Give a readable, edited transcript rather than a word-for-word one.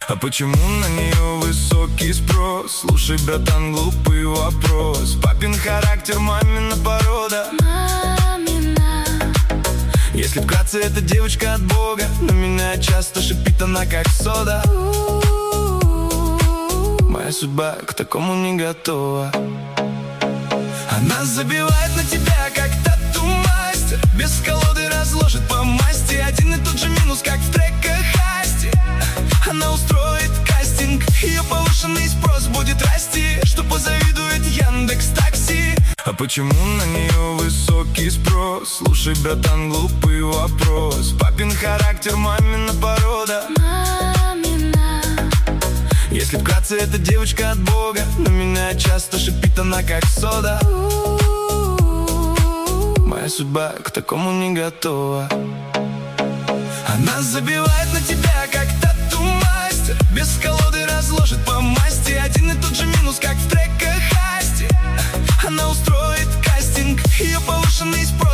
А почему на нее высокий спрос? Слушай, братан, глупый вопрос. Папин характер, мамина порода. Мамина. Если вкратце, эта девочка от Бога. На меня часто шипит она, как сода. Моя судьба к такому не готова. Она забивает на тебя, как тату-мастер. Без колоды разложит по масти. Один и тот же минус, как в треках Асти. Она устроит кастинг, ее повышенный спрос будет расти, что позавидует Яндекс.Такси. А почему на нее высокий спрос? Слушай, братан, глупый вопрос. Папин характер, мамина порода. Мамина. Если вкратце, эта девочка от Бога. На меня часто шипит она, как сода. Моя судьба к такому не готова. Она забивает на тебя, как тату-мастер. Без колоды разложит по масти. Один и тот же минус, как в треках Асти. Она устроит кастинг, ее повышенный спрос